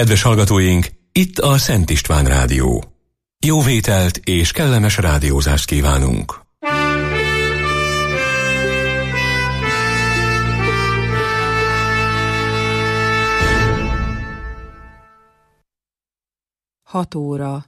Kedves hallgatóink, itt a Szent István Rádió. Jó vételt és kellemes rádiózást kívánunk! Hat óra.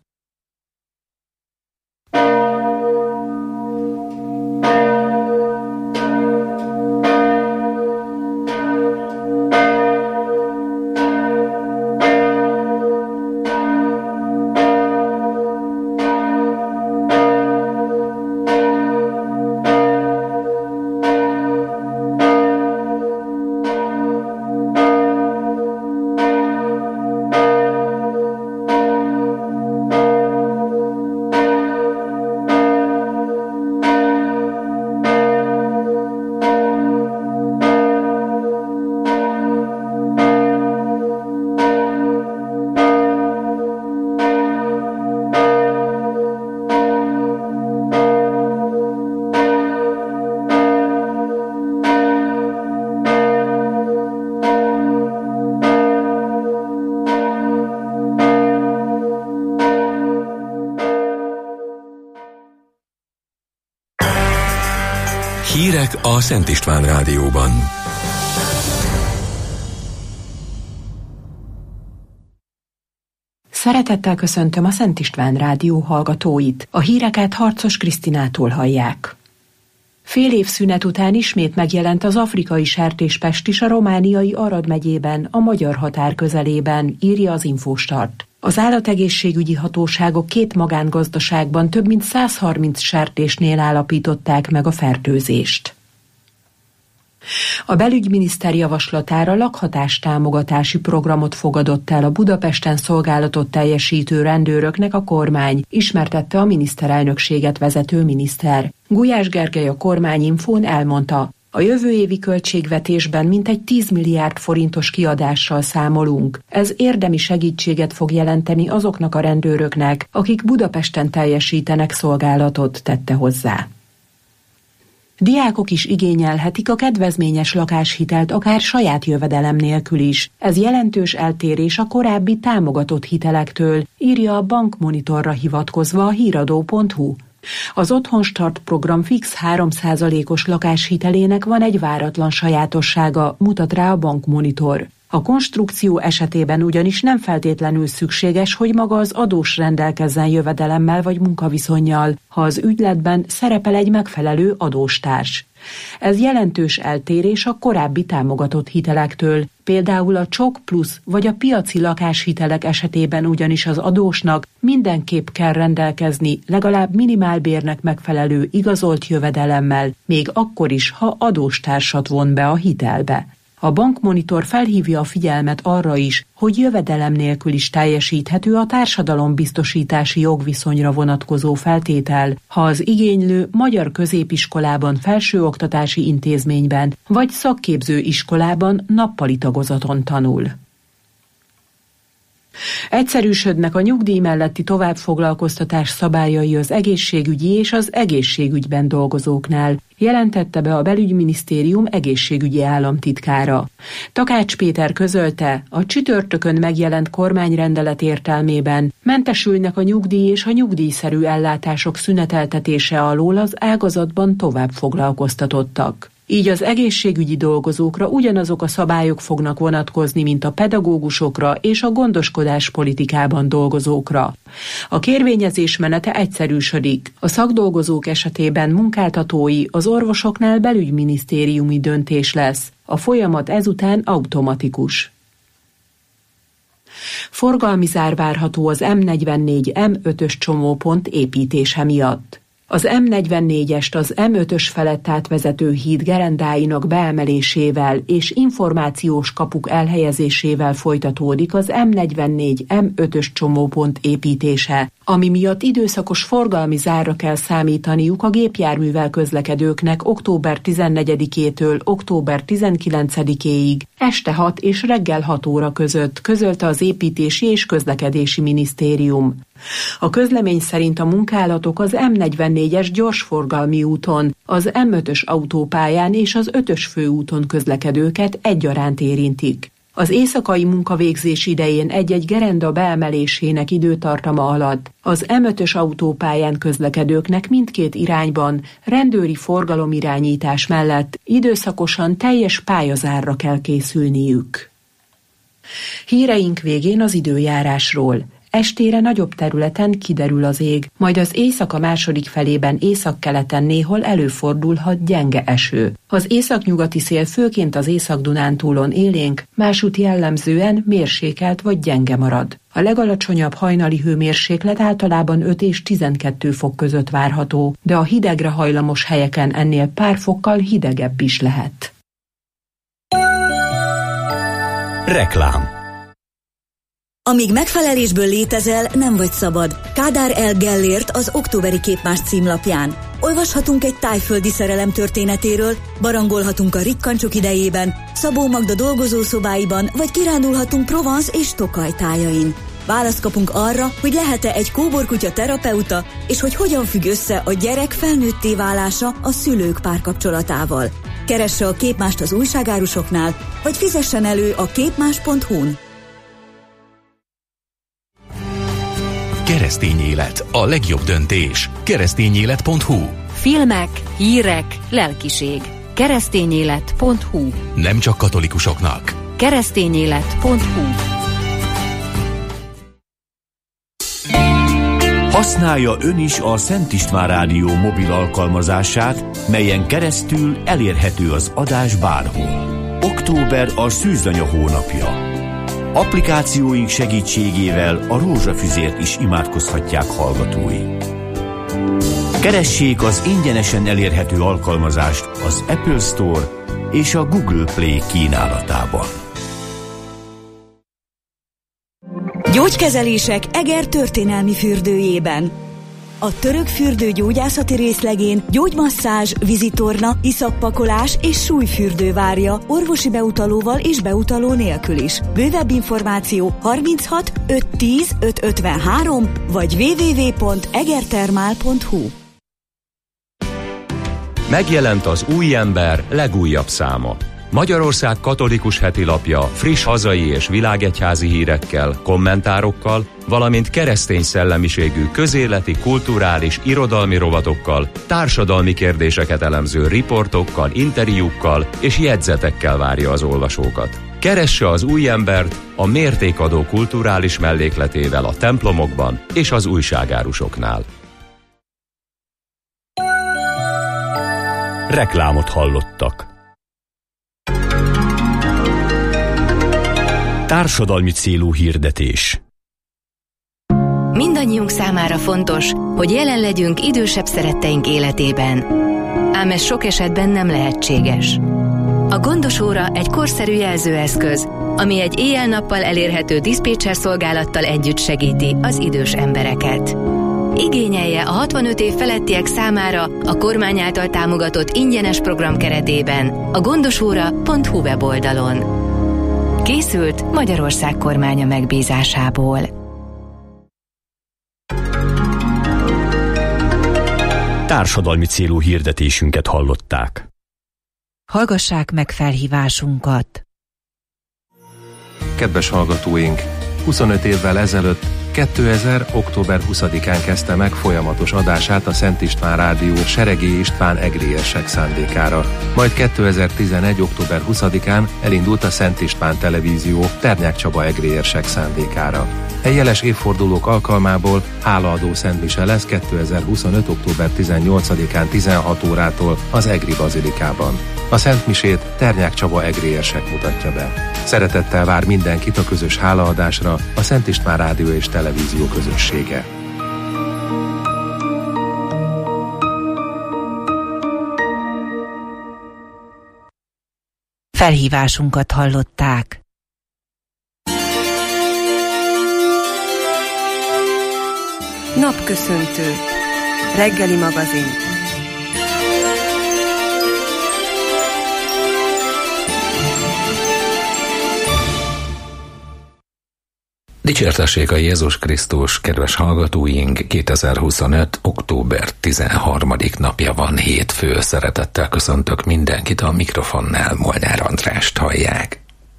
Hírek a Szent István Rádióban. Szeretettel köszöntöm a Szent István Rádió hallgatóit. A híreket Harcos Krisztinától hallják. Fél év szünet után ismét megjelent az afrikai sertéspest is a romániai Arad megyében, a magyar határ közelében, írja az Infostart. Az állategészségügyi hatóságok 2 magángazdaságban több mint 130 sertésnél állapították meg a fertőzést. A belügyminiszter javaslatára lakhatástámogatási programot fogadott el a Budapesten szolgálatot teljesítő rendőröknek a kormány, ismertette a miniszterelnökséget vezető miniszter. Gulyás Gergely a Kormányinfón elmondta, a jövő évi költségvetésben mintegy 10 milliárd forintos kiadással számolunk. Ez érdemi segítséget fog jelenteni azoknak a rendőröknek, akik Budapesten teljesítenek szolgálatot, tette hozzá. Diákok is igényelhetik a kedvezményes lakáshitelt akár saját jövedelem nélkül is. Ez jelentős eltérés a korábbi támogatott hitelektől, írja a Bankmonitorra hivatkozva a híradó.hu. Az Otthonstart program fix 3%-os lakáshitelének van egy váratlan sajátossága, mutat rá a Bankmonitor. A konstrukció esetében ugyanis nem feltétlenül szükséges, hogy maga az adós rendelkezzen jövedelemmel vagy munkaviszonnyal, ha az ügyletben szerepel egy megfelelő adóstárs. Ez jelentős eltérés a korábbi támogatott hitelektől, például a Csok Plusz vagy a piaci lakáshitelek esetében ugyanis az adósnak mindenképp kell rendelkezni legalább minimálbérnek megfelelő igazolt jövedelemmel, még akkor is, ha adóstársat von be a hitelbe. A Bankmonitor felhívja a figyelmet arra is, hogy jövedelem nélkül is teljesíthető a társadalombiztosítási jogviszonyra vonatkozó feltétel, ha az igénylő magyar középiskolában, felsőoktatási intézményben vagy szakképző iskolában nappali tagozaton tanul. Egyszerűsödnek a nyugdíj melletti továbbfoglalkoztatás szabályai az egészségügyi és az egészségügyben dolgozóknál, jelentette be a Belügyminisztérium egészségügyi államtitkára. Takács Péter közölte, a csütörtökön megjelent kormányrendelet értelmében mentesülnek a nyugdíj és a nyugdíjszerű ellátások szüneteltetése alól az ágazatban továbbfoglalkoztatottak. Így az egészségügyi dolgozókra ugyanazok a szabályok fognak vonatkozni, mint a pedagógusokra és a gondoskodás politikában dolgozókra. A kérvényezés menete egyszerűsödik. A szakdolgozók esetében munkáltatói, az orvosoknál belügyminisztériumi döntés lesz. A folyamat ezután automatikus. Forgalmi zár várható az M44 M5-ös csomópont építése miatt. Az M44-est az M5-ös felett átvezető híd gerendáinak beemelésével és információs kapuk elhelyezésével folytatódik az M44 M5-ös csomópont építése, ami miatt időszakos forgalmi zárra kell számítaniuk a gépjárművel közlekedőknek október 14-től október 19-éig, este 6 és reggel 6 óra között, közölte az Építési és Közlekedési Minisztérium. A közlemény szerint a munkálatok az M44-es gyorsforgalmi úton, az M5-ös autópályán és az 5-ös főúton közlekedőket egyaránt érintik. Az éjszakai munkavégzés idején egy-egy gerenda beemelésének időtartama alatt az M5-ös autópályán közlekedőknek mindkét irányban rendőri forgalomirányítás mellett időszakosan teljes pályazárra kell készülniük. Híreink végén az időjárásról. Estére nagyobb területen kiderül az ég, majd az éjszaka második felében északkeleten néhol előfordulhat gyenge eső. Az északnyugati szél főként az Észak-Dunántúlon élénk, másút jellemzően mérsékelt vagy gyenge marad. A legalacsonyabb hajnali hőmérséklet általában 5 és 12 fok között várható, de a hidegre hajlamos helyeken ennél pár fokkal hidegebb is lehet. Reklám. Amíg megfelelésből létezel, nem vagy szabad. Kádár L. Gellért az októberi Képmás címlapján. Olvashatunk egy tájföldi szerelem történetéről, barangolhatunk a rikkancsok idejében, Szabó Magda dolgozószobáiban, vagy kirándulhatunk Provence és Tokaj tájain. Választ kapunk arra, hogy lehet-e egy kóborkutya terapeuta, és hogy hogyan függ össze a gyerek felnőtté válása a szülők párkapcsolatával. Keresse a Képmást az újságárusoknál, vagy fizessen elő a képmás.hu-n. Keresztény élet, a legjobb döntés. Keresztényélet.hu. Filmek, hírek, lelkiség. Keresztényélet.hu. Nem csak katolikusoknak. Keresztényélet.hu. Használja ön is a Szent István Rádió mobil alkalmazását, melyen keresztül elérhető az adás bárhol. Október a szűzanya hónapja. Applikációink segítségével a rózsafüzért is imádkozhatják hallgatói. Keressék az ingyenesen elérhető alkalmazást az Apple Store és a Google Play kínálatában. Gyógykezelések Eger történelmi fürdőjében. A török fürdő gyógyászati részlegén gyógymasszázs, vízitorna, iszappakolás és súlyfürdő várja orvosi beutalóval és beutaló nélkül is. Bővebb információ 36 510 553 vagy www.egertermál.hu. Megjelent az Új Ember legújabb száma. Magyarország katolikus hetilapja friss hazai és világegyházi hírekkel, kommentárokkal, valamint keresztény szellemiségű közéleti, kulturális, irodalmi rovatokkal, társadalmi kérdéseket elemző riportokkal, interjúkkal és jegyzetekkel várja az olvasókat. Keresse az Új Embert a mértékadó kulturális mellékletével a templomokban és az újságárusoknál. Reklámot hallottak. Társadalmi célú hirdetés. Mindannyiunk számára fontos, hogy jelen legyünk idősebb szeretteink életében. Ám ez sok esetben nem lehetséges. A gondos óra egy korszerű jelzőeszköz, ami egy éjjel-nappal elérhető diszpécser szolgálattal együtt segíti az idős embereket. Igényelje a 65 év felettiek számára a kormány által támogatott ingyenes program keretében a gondosóra.hu weboldalon. Készült Magyarország kormánya megbízásából. Társadalmi célú hirdetésünket hallották. Hallgassák meg felhívásunkat! Kedves hallgatóink! 25 évvel ezelőtt, 2000. október 20-án kezdte meg folyamatos adását a Szent István Rádió Seregély István egrérsek szándékára. Majd 2011. október 20-án elindult a Szent István Televízió Ternyák Csaba egrérsek szándékára. Jeles évfordulók alkalmából hálaadó szentmise lesz 2025. október 18-án 16 órától az Egri Bazilikában. A szentmisét Ternyák Csaba egrérsek mutatja be. Szeretettel vár mindenkit a közös hálaadásra a Szent István Rádió és Televízió közössége. Felhívásunkat hallották. Napköszöntő. Reggeli magazin. Dicsértessék a Jézus Krisztus, kedves hallgatóink, 2025. október 13. napja van, hétfő. Szeretettel köszöntök mindenkit, a mikrofonnál Molnár Andrást hallják.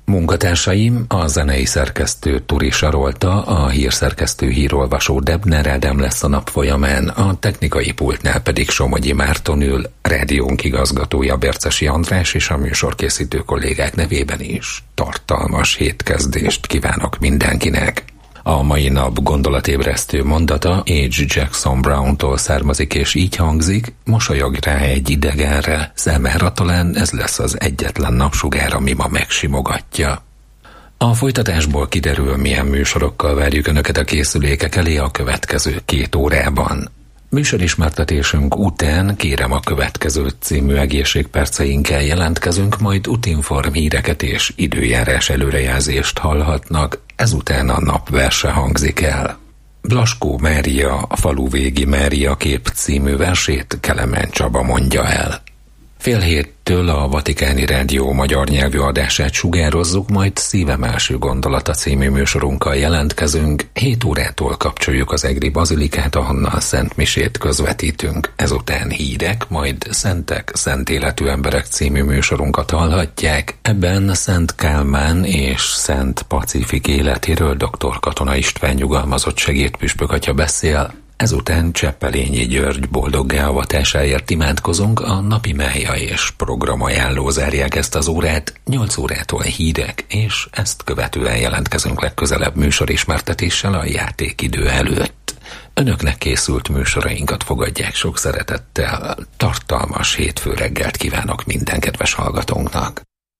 Munkatársaim, a zenei szerkesztő Turi Sarolta, a hírszerkesztő hírolvasó Debner Ádám lesz a nap folyamán, a technikai pultnál pedig Somogyi Márton ül, rádiónk igazgatója Bercesi András és a műsorkészítő kollégák nevében is tartalmas hétkezdést kívánok mindenkinek. A mai nap gondolatébresztő mondata H. Jackson Browntól származik, és így hangzik: mosolyog rá egy idegenre, számára talán ez lesz az egyetlen napsugár, ami ma megsimogatja. A folytatásból kiderül, milyen műsorokkal várjuk Önöket a készülékek elé a következő 2 órában. Műsorismertetésünk után Kérem a következő című egészségperceinkkel jelentkezünk, majd útinform híreket és időjárás előrejelzést hallhatnak, ezután a napverse hangzik el. Blaskó Mária, a faluvégi Mária kép című versét Kelemen Csaba mondja el. 6:30 a Vatikáni Rádió magyar nyelvű adását sugározzuk, majd Szívem első gondolata című műsorunkkal jelentkezünk, 7 órától kapcsoljuk az egri bazilikát, ahonnan szentmisét közvetítünk, ezután hírek, majd Szentek, szent életű emberek című műsorunkat hallhatják, ebben Szent Kálmán és Szent Pacifik életéről dr. Katona István nyugalmazott segédpüspök atya beszél. Ezután Cseppelényi György boldoggá avatásáért imádkozunk, a napi mája és programajánló zárják ezt az órát, 8 órától hírek, és ezt követően jelentkezünk legközelebb műsorismertetéssel a játékidő előtt. Önöknek készült műsorainkat fogadják sok szeretettel, tartalmas hétfő reggelt kívánok minden kedves hallgatónknak.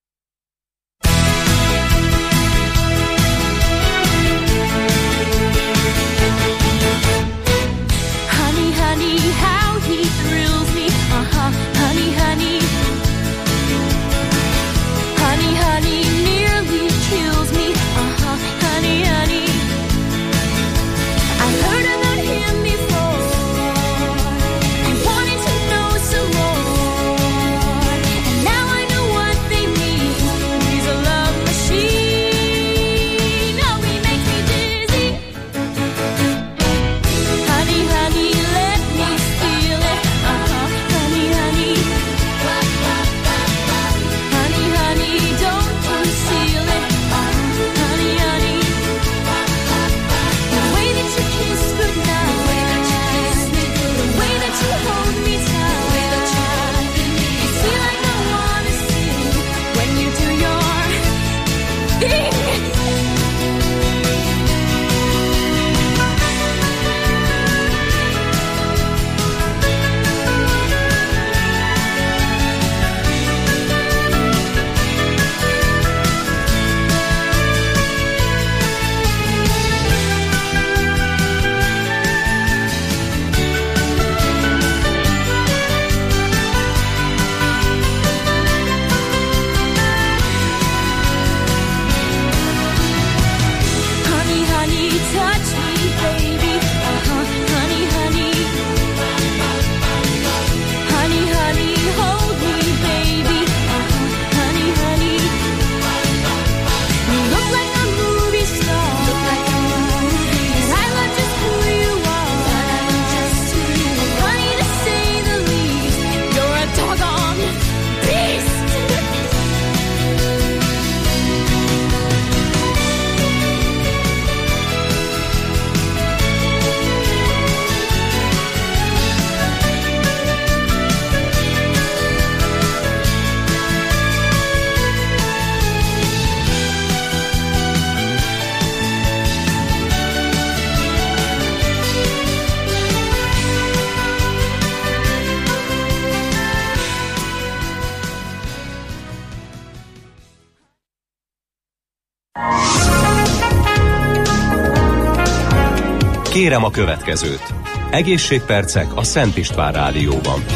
Kérem a következőt. Egészségpercek a Szent István Rádióban.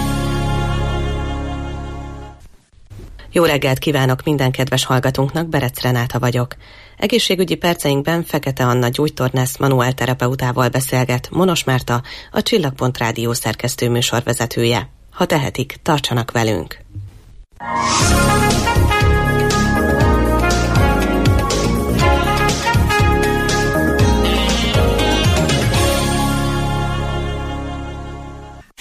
Jó reggelt kívánok minden kedves hallgatónknak, Berec Renáta vagyok. Egészségügyi perceinkben Fekete Anna gyógytornász manuálterapeutával beszélget Monos Márta, a Csillagpont Rádió szerkesztő műsorvezetője. Ha tehetik, tartsanak velünk!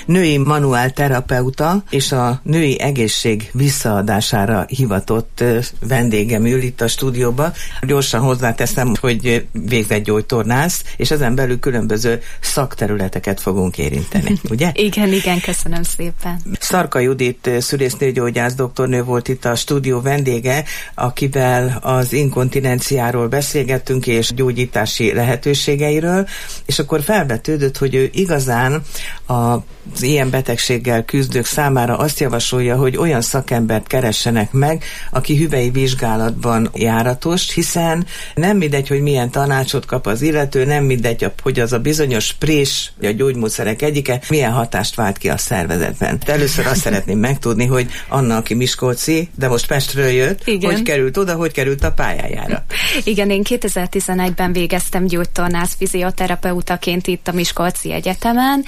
női manuálterapeuta és a női egészség visszaadására hivatott vendégem ül itt a stúdióba. Gyorsan hozzáteszem, hogy végzett gyógytornász, és ezen belül különböző szakterületeket fogunk érinteni, ugye? Igen, köszönöm szépen. Szarka Judit szülésznőgyógyász doktornő volt itt a stúdió vendége, akivel az inkontinenciáról beszélgettünk, és gyógyítási lehetőségeiről, és akkor felvetődött, hogy ő igazán az ilyen betegséggel küzdők számára azt javasolja, hogy olyan szakembert keressenek meg, aki hüvei vizsgálatban járatos, hiszen nem mindegy, hogy milyen tanácsot kap az illető, nem mindegy, hogy az a bizonyos prés, vagy a gyógymódszerek egyike, milyen hatást vált ki a szervezetben. De először azt szeretném megtudni, hogy Anna, aki miskolci, de most Pestről jött, igen. Hogy került oda, hogy került a pályájára? Igen, én 2011-ben végeztem gyógytornász fizioterapeutaként itt a Miskolci Egyetemen,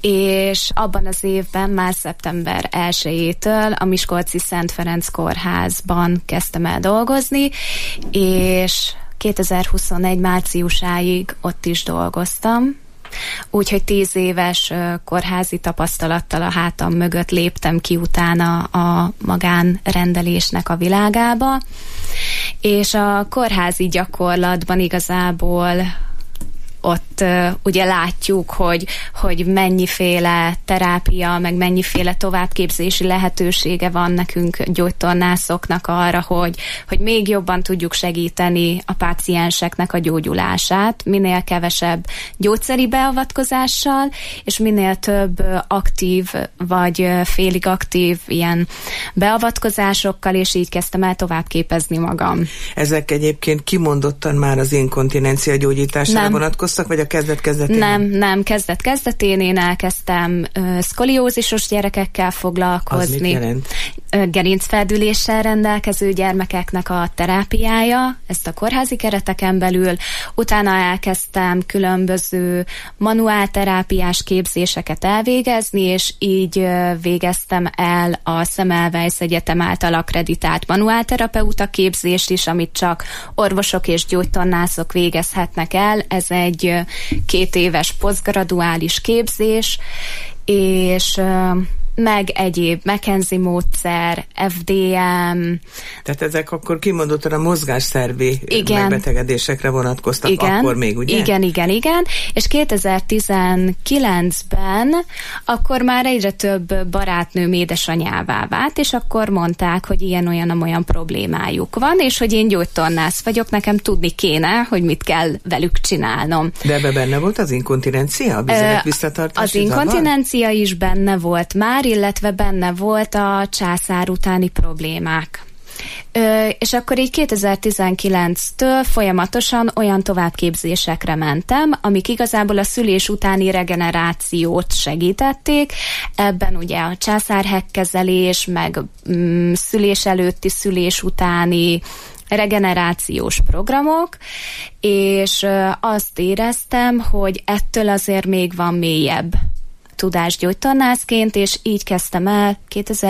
és abban az évben, már szeptember 1-től a Miskolci Szent Ferenc Kórházban kezdtem el dolgozni, és 2021 márciusáig ott is dolgoztam. Úgyhogy 10 éves kórházi tapasztalattal a hátam mögött léptem ki utána a magánrendelésnek a világába, és a kórházi gyakorlatban igazából ott ugye látjuk, hogy mennyiféle terápia, meg mennyiféle továbbképzési lehetősége van nekünk gyógytornászoknak arra, hogy még jobban tudjuk segíteni a pácienseknek a gyógyulását, minél kevesebb gyógyszeri beavatkozással, és minél több aktív vagy félig aktív ilyen beavatkozásokkal, és így kezdtem el továbbképezni magam. Ezek egyébként kimondottan már az inkontinencia gyógyítására vonatkoznak, vagy a kezdet-kezdetén? Nem, kezdet-kezdetén én elkezdtem szkoliózisos gyerekekkel foglalkozni. Az mit jelent? Gerincfeldüléssel rendelkező gyermekeknek a terápiája, ezt a kórházi kereteken belül. Utána elkezdtem különböző manuálterápiás képzéseket elvégezni, és így végeztem el a Semmelweis Egyetem által akkreditált manuálterapeuta képzést is, amit csak orvosok és gyógytornászok végezhetnek el. Ez egy 2 éves posztgraduális képzés, és meg egyéb McKenzie módszer, FDM. Tehát ezek akkor kimondottan a mozgásszervi megbetegedésekre vonatkoztak akkor még, ugye? Igen. És 2019-ben akkor már egyre több barátnőm édesanyává vált, és akkor mondták, hogy ilyen-olyan problémájuk van, és hogy én gyógytornász vagyok, nekem tudni kéne, hogy mit kell velük csinálnom. De ebbe benne volt az inkontinencia? A bizonyos visszatartás? Az inkontinencia is benne volt már, illetve benne volt a császár utáni problémák. És akkor így 2019-től folyamatosan olyan továbbképzésekre mentem, amik igazából a szülés utáni regenerációt segítették. Ebben ugye a császárhegkezelés, meg szülés előtti, szülés utáni regenerációs programok, és azt éreztem, hogy ettől azért még van mélyebb tudásgyógytornászként, és így kezdtem el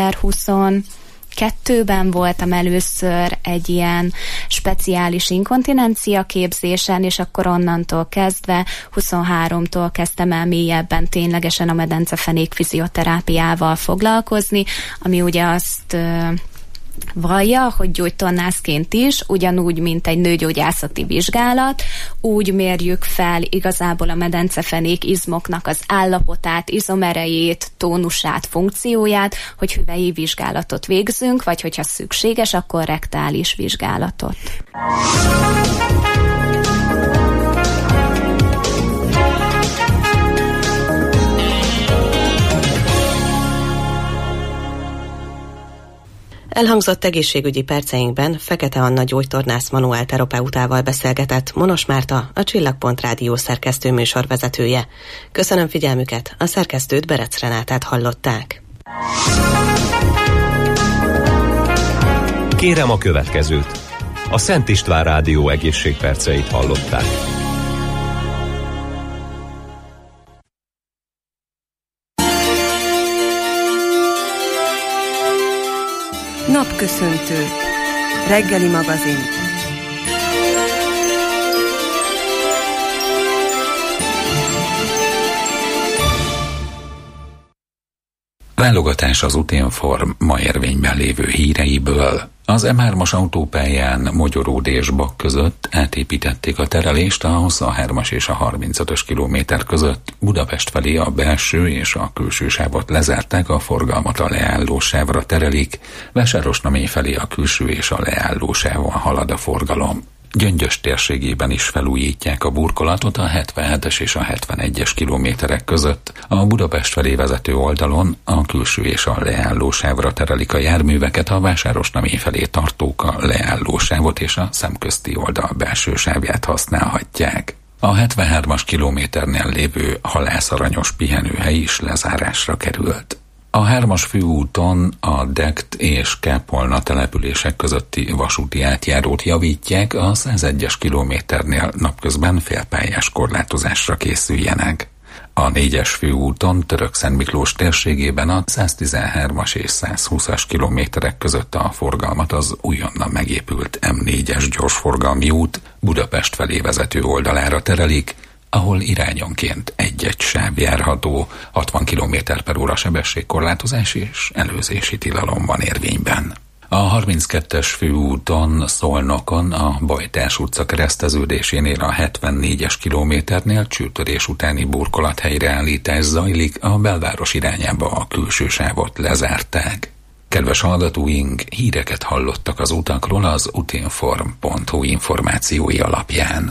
2022-ben voltam először egy ilyen speciális inkontinencia képzésen, és akkor onnantól kezdve 23-tól kezdtem el mélyebben ténylegesen a medencefenék fizioterápiával foglalkozni, ami ugye azt vallja, hogy gyógytornászként is, ugyanúgy, mint egy nőgyógyászati vizsgálat, úgy mérjük fel igazából a medencefenék izmoknak az állapotát, izomerejét, tónusát, funkcióját, hogy hüvei vizsgálatot végzünk, vagy hogyha szükséges, akkor rektális vizsgálatot. Elhangzott egészségügyi perceinkben Fekete Anna gyógytornász manuálterapeutával beszélgetett Monos Márta, a Csillagpont Rádió szerkesztő műsorvezetője. Köszönöm figyelmüket, a szerkesztőt, Berec Renátát hallották. Kérem a következőt. A Szent István Rádió egészségperceit hallották. Napköszöntő. Reggeli magazin. Válogatás az Utinform ma érvényben lévő híreiből. Az M3-as autópályán Mogyoród és Bak között átépítették a terelést a 23-as és a 35-ös kilométer között. Budapest felé a belső és a külső sávot lezárták, a forgalmat a leálló sávra terelik. Vásárosnamény felé a külső és a leálló sávon halad a forgalom. Gyöngyös térségében is felújítják a burkolatot a 77-es és a 71-es kilométerek között. A Budapest felé vezető oldalon a külső és a leálló sávra terelik a járműveket, a Vásárosnamény felé tartók a leálló sávot és a szemközti oldal belső sávját használhatják. A 73-as kilométernél lévő Halászaranyos pihenőhely is lezárásra került. A 3-as főúton a Dekt és Kápolna települések közötti vasúti átjárót javítják, a 101-es kilométernél napközben félpályás korlátozásra készüljenek. A 4-es főúton Törökszentmiklós térségében a 113-as és 120-as kilométerek között a forgalmat az újonnan megépült M4-es gyorsforgalmi út Budapest felé vezető oldalára terelik, ahol irányonként egy-egy sáv járható, 60 km/h sebességkorlátozás és előzési tilalom van érvényben. A 32-es főúton Szolnokon a Bajtás utca kereszteződésénél a 74-es kilométernél csőtörés utáni burkolat helyreállítás zajlik, a belváros irányába a külső sávot lezárták. Kedves hallgatóink, híreket hallottak az utakról az utinform.hu információi alapján.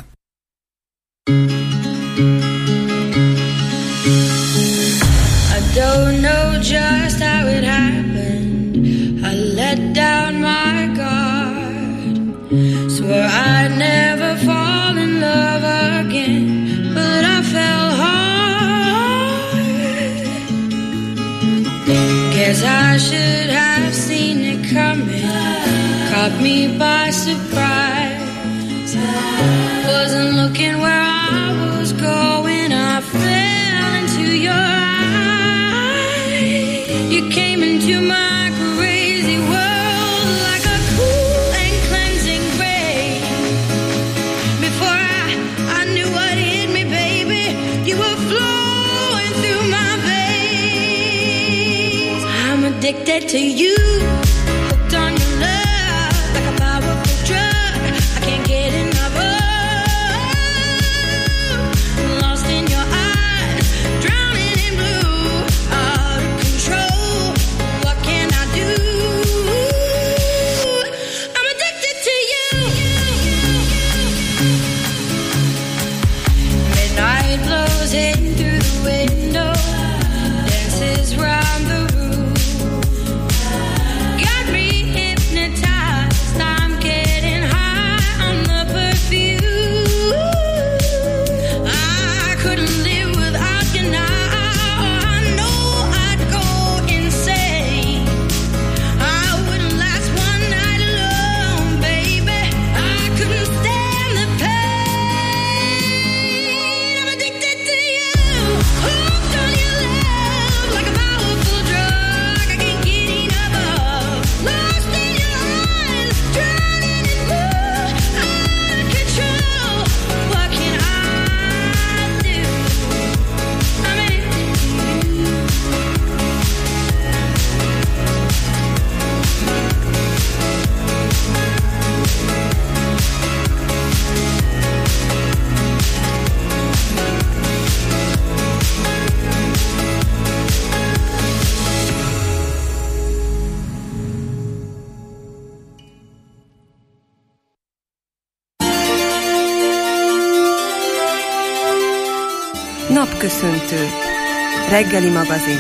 I don't know just how it happened. I let down my guard. Swore I'd never fall in love again, but I fell hard. Guess I should have seen it coming. Caught me by surprise. Wasn't looking where I was going. I fell into your eyes. You came into my crazy world like a cool and cleansing rain. Before I knew what hit me, baby, you were flowing through my veins. I'm addicted to you, hooked on your love like a powerful drug. I can't get enough of. Napköszöntő. Reggeli magazin.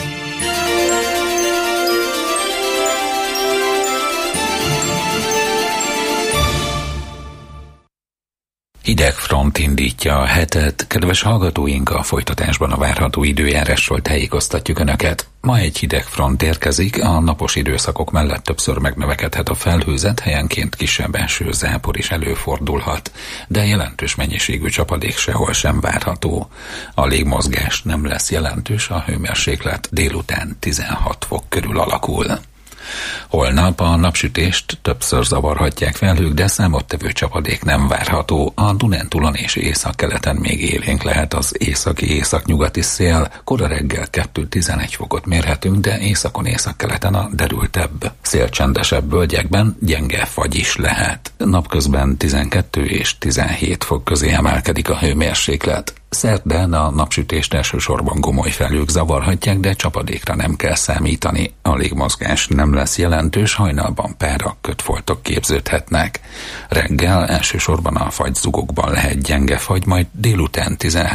Hideg front indítja a hetet. Kedves hallgatóink, a folytatásban a várható időjárásról tájékoztatjuk Önöket. Ma egy hideg front érkezik, a napos időszakok mellett többször megnövekedhet a felhőzet, helyenként kisebb eső, zápor is előfordulhat, de jelentős mennyiségű csapadék sehol sem várható. A légmozgás nem lesz jelentős, a hőmérséklet délután 16 fok körül alakul. Holnap a napsütést többször zavarhatják felhők, de számottevő csapadék nem várható. A Dunántúlon és északkeleten még élénk lehet az északi-északnyugati szél. Kora reggel 2-11 fokot mérhetünk, de északon északkeleten a derültebb, szélcsendesebb völgyekben gyenge fagy is lehet. Napközben 12 és 17 fok közé emelkedik a hőmérséklet. Szerdán a napsütést elsősorban gomoly felhők zavarhatják, de csapadékra nem kell számítani. A légmozgás nem lesz jelentős, hajnalban párak, kötfoltok képződhetnek. Reggel elsősorban a fagyzugokban lehet gyenge fagy, majd délután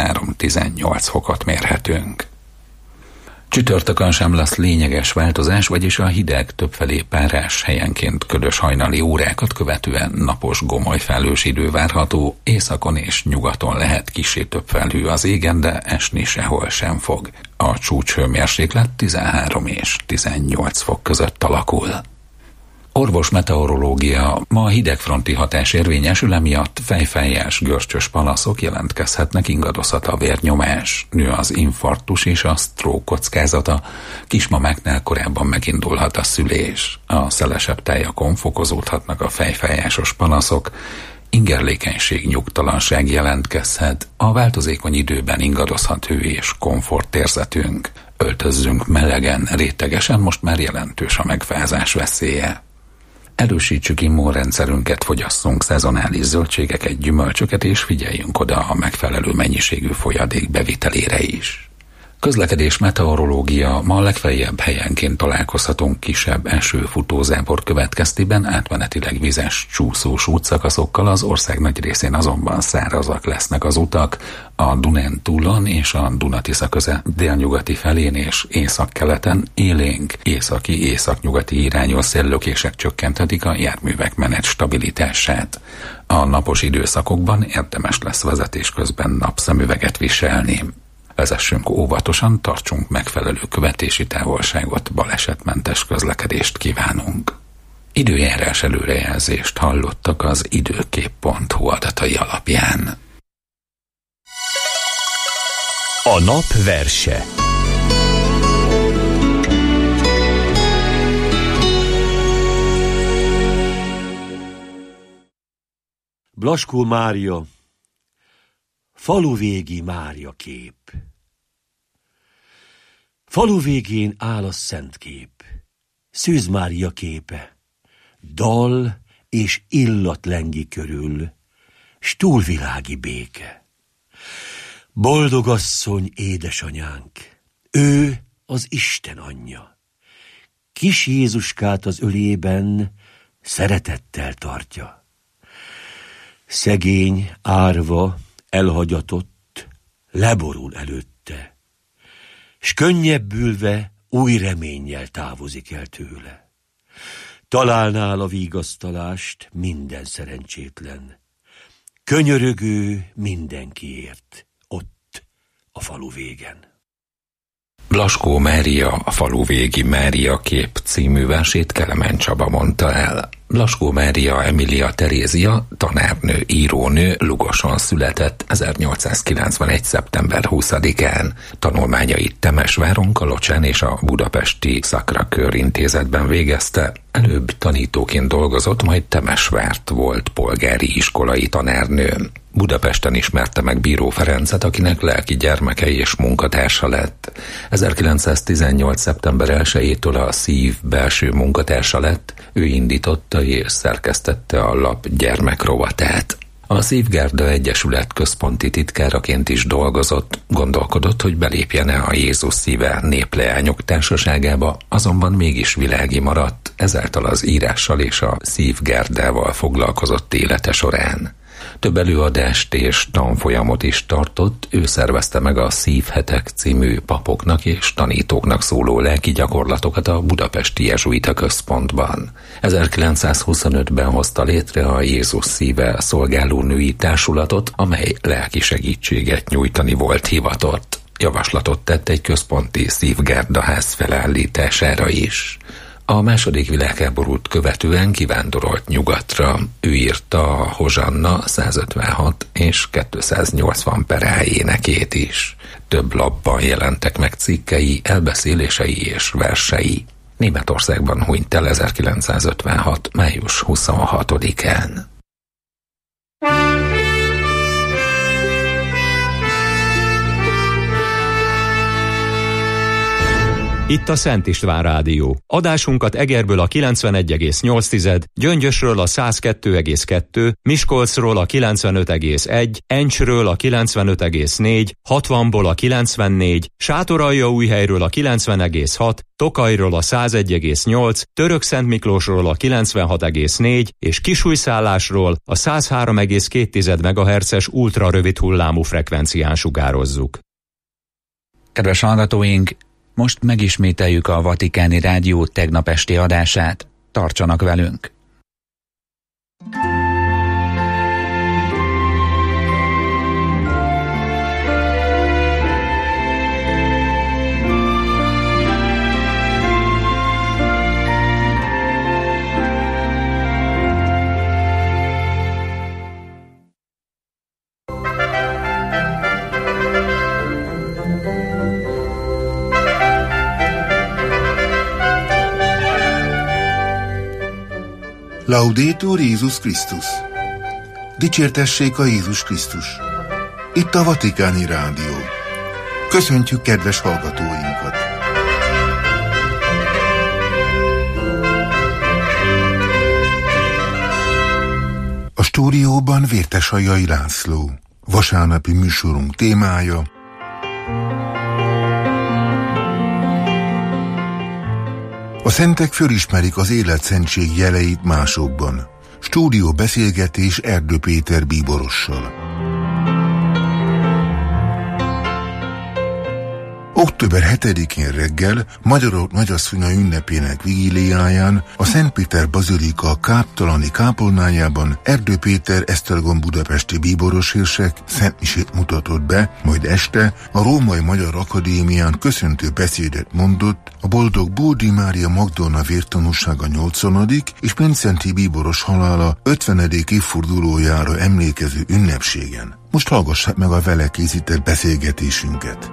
13-18 fokot mérhetünk. Csütörtökön sem lesz lényeges változás, vagyis a hideg többfelé párás, helyenként ködös hajnali órákat követően napos gomoly felhős idő várható, északon és nyugaton lehet kissé több felhő az égen, de esni sehol sem fog. A csúcshőmérséklet 13 és 18 fok között alakul. Orvos meteorológia: ma hidegfronti hatás érvényesül, emiatt fejfájás, görcsös panaszok jelentkezhetnek, ingadozhat a vérnyomás, nő az infarktus és a stroke kockázata, kismamáknál korábban megindulhat a szülés, a szelesebb tájakon fokozódhatnak a fejfájásos panaszok, ingerlékenység, nyugtalanság jelentkezhet, a változékony időben ingadozhat hő és komfortérzetünk, öltözzünk melegen, rétegesen, most már jelentős a megfázás veszélye. Erősítsük immunrendszerünket, fogyasszunk szezonális zöldségeket, gyümölcsöket, és figyeljünk oda a megfelelő mennyiségű folyadék bevitelére is. Közlekedés meteorológia: ma legfeljebb helyenként találkozhatunk kisebb eső-futózápor következtében átmenetileg vizes, csúszós útszakaszokkal, az ország nagy részén azonban szárazak lesznek az utak, a Dunántúlon és a Duna-Tisza köze délnyugati felén és északkeleten élénk, északi-északnyugati irányú széllökések csökkenthetik a járművek menet stabilitását. A napos időszakokban érdemes lesz vezetés közben napszemüveget viselni. Vezessünk óvatosan, tartsunk megfelelő követési távolságot, balesetmentes közlekedést kívánunk. Időjárás előrejelzést hallottak az időkép.hu adatai alapján. A nap verse. Blaskó Mária, faluvégi Mária kép. Falu végén áll a szent kép, Szűz Mária képe, dal és illat lengi körül, s túlvilági béke. Boldogasszony édesanyánk, ő az Isten anyja, kis Jézuskát az ölében szeretettel tartja. Szegény, árva, elhagyatott, leborul előtte, s könnyebbülve új reménnyel távozik el tőle. Találnál a vigasztalást minden szerencsétlen, könyörögő mindenkiért, ott a falu végen. Blaskó Mária, a faluvégi Mária kép című versét Kelemen Csaba mondta el. Blaskó Mária Emilia Terézia, tanárnő, írónő, Lugoson született 1891. szeptember 20-án. Tanulmányait Temesváron, Kalocsán és a budapesti Sacré-Cœur intézetben végezte. Előbb tanítóként dolgozott, majd Temesvárt volt polgári iskolai tanárnő. Budapesten ismerte meg Bíró Ferencet, akinek lelki gyermeke és munkatársa lett. 1918. szeptember 1-től a Szív belső munkatársa lett, ő indította és szerkesztette a lap gyermekrovatát. A Szívgárda Egyesület központi titkáraként is dolgozott, gondolkodott, hogy belépjen-e a Jézus Szíve népleányok társaságába, azonban mégis világi maradt, ezáltal az írással és a Szívgárdával foglalkozott élete során. Több előadást és tanfolyamot is tartott, ő szervezte meg a Szívhetek című papoknak és tanítóknak szóló lelki gyakorlatokat a budapesti jezsuita központban. 1925-ben hozta létre a Jézus Szíve szolgáló női társulatot, amely lelki segítséget nyújtani volt hivatott. Javaslatot tett egy központi szívgárdaház felállítására is. A második világháborút követően kivándorolt nyugatra. Ő írta a Hozsanna 156 és 280 per A énekét is. Több lapban jelentek meg cikkei, elbeszélései és versei. Németországban hunyt el 1956. május 26-án. Itt a Szent István Rádió. Adásunkat Egerből a 91,8, Gyöngyösről a 102,2, Miskolcról a 95,1, Encsről a 95,4, 60-ból a 94, Sátoraljaújhelyről a 90,6, Tokajról a 101,8, Törökszentmiklósról a 96,4 és Kisújszállásról a 103,2 MHz-es ultrarövid hullámú frekvencián sugározzuk. Kedves hallgatóink, most megismételjük a Vatikáni Rádió tegnap esti adását. Tartsanak velünk! Laudetur Jézus Krisztus! Dicsértessék a Jézus Krisztus! Itt a Vatikáni Rádió. Köszöntjük kedves hallgatóinkat! A stúdióban Vértesajai László. Vasárnapi műsorunk témája: a szentek fölismerik az életszentség jeleit másokban. Stúdió beszélgetés Erdő Péter bíborossal. Október 7-én reggel, Magyarok Nagyasszonya ünnepének vigíliáján a Szentpéter Bazilika káptalani kápolnájában Erdő Péter esztergom budapesti bíboroshérsek szentmisét mutatott be, majd este a Római Magyar Akadémián köszöntő beszédet mondott a boldog Bódi Mária Magdolna vértanúsága 80. és Pincenti bíboros halála 50. évfordulójára emlékező ünnepségen. Most hallgassák meg a vele készített beszélgetésünket.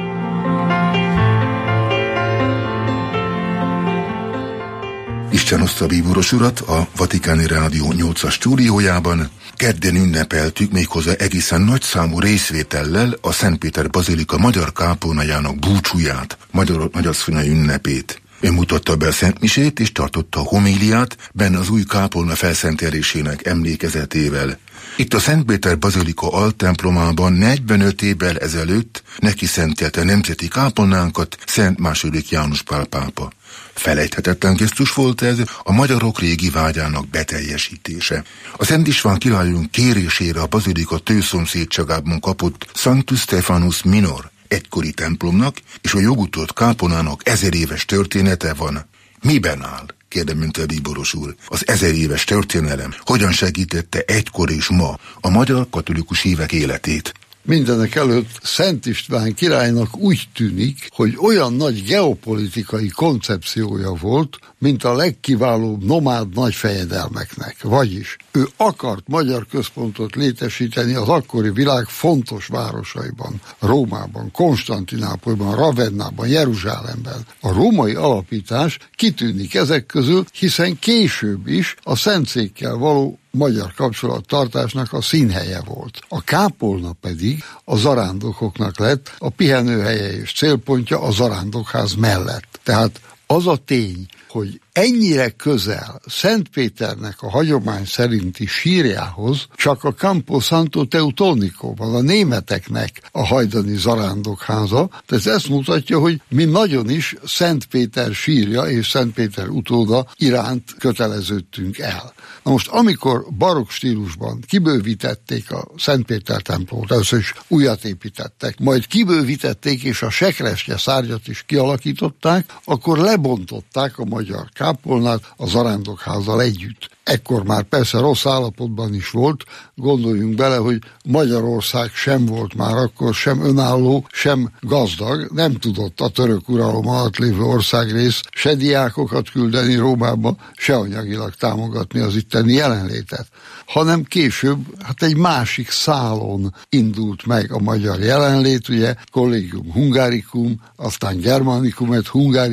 Isten oszta bíboros urat a Vatikáni Rádió 8-as stúdiójában. Kedden ünnepeltük méghozzá egészen nagyszámú részvétellel a Szentpéter Bazilika magyar kápolnájának búcsúját, Magyarok Nagyasszonyai ünnepét. Ő mutatta be a szentmisét és tartotta a homíliát, benne az új kápolna felszentelésének emlékezetével. Itt a Szentpéter Bazilika altemplomában 45 évvel ezelőtt neki szentelte a nemzeti kápolnánkat Szent II. János Pál pápa. Felejthetetlen gesztus volt ez, a magyarok régi vágyának beteljesítése. A Szent István királyunk kérésére a bazilika tőszomszédságában kapott Sanctus Stephanus Minor egykori templomnak és a jogutolt kápolnának 1000 éves története van. Miben áll? Kérdem önt a bíboros úr. Az 1000 éves történelem hogyan segítette egykor és ma a magyar katolikus hívek életét? Mindenek előtt Szent István királynak úgy tűnik, hogy olyan nagy geopolitikai koncepciója volt, mint a legkiválóbb nomád nagyfejedelmeknek. Vagyis ő akart magyar központot létesíteni az akkori világ fontos városaiban, Rómában, Konstantinápolyban, Ravennában, Jeruzsálemben. A római alapítás kitűnik ezek közül, hiszen később is a Szentszékkel való magyar kapcsolattartásnak a színhelye volt. A kápolna pedig a zarándokoknak lett a pihenőhelye és célpontja a zarándokház mellett. Tehát az a tény, hogy ennyire közel Szentpéternek a hagyomány szerinti sírjához csak a Campo Santo Teutonicóban, a németeknek a hajdani zarándokháza, tehát ezt mutatja, hogy mi nagyon is Szentpéter sírja és Szentpéter utóda iránt köteleződtünk el. Na most, amikor barokk stílusban kibővítették a Szentpéter templomot, először is újat építettek, majd kibővítették és a sekresnye szárnyat is kialakították, akkor lebontották a magyar kápolnát a zarándokházzal együtt. Ekkor már persze rossz állapotban is volt, gondoljunk bele, hogy Magyarország sem volt már akkor sem önálló, sem gazdag, nem tudott a török uralom alatt lévő országrész se diákokat küldeni Rómába, se anyagilag támogatni az itteni jelenlétet, hanem később egy másik szálon indult meg a magyar jelenlét, ugye Collegium Hungaricum, aztán Germanicum et Hungaricum,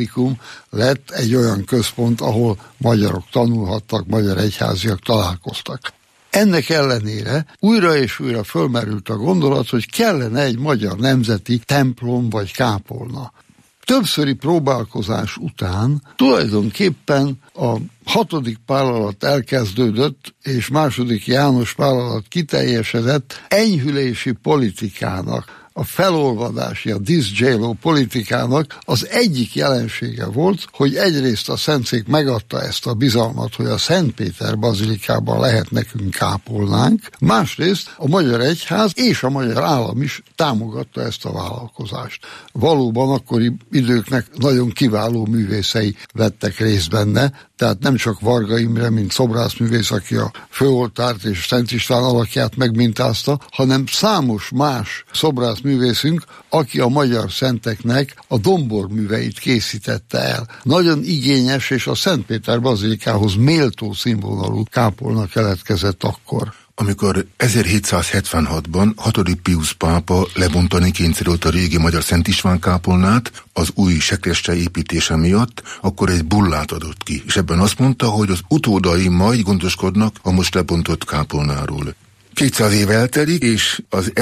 lett egy olyan központ, ahol magyarok tanulhattak, magyar egyháziak találkoztak. Ennek ellenére újra és újra fölmerült a gondolat, hogy kellene egy magyar nemzeti templom vagy kápolna. Többszöri próbálkozás után tulajdonképpen a 6. Pál alatt elkezdődött, és 2. János Pál alatt kiteljesedett enyhülési politikának, a felolvadási, a disjailó politikának az egyik jelensége volt, hogy egyrészt a Szentszék megadta ezt a bizalmat, hogy a Szentpéter bazilikában lehet nekünk kápolnánk, másrészt a Magyar Egyház és a Magyar Állam is támogatta ezt a vállalkozást. Valóban akkori időknek nagyon kiváló művészei vettek részt benne, tehát nem csak Varga Imre, mint szobrászművész, aki a főoltárt és Szent István alakját megmintázta, hanem számos más szobrászművészünk, aki a magyar szenteknek a domborműveit készítette el. Nagyon igényes és a Szentpéter bazilikához méltó színvonalú kápolna keletkezett akkor. Amikor 1776-ban 6. Piusz pápa lebontani kényszerült a régi magyar Szent István kápolnát az új sekrestye építése miatt, akkor egy bullát adott ki, és ebben azt mondta, hogy az utódai majd gondoskodnak a most lebontott kápolnáról. 200 év eltelik, és az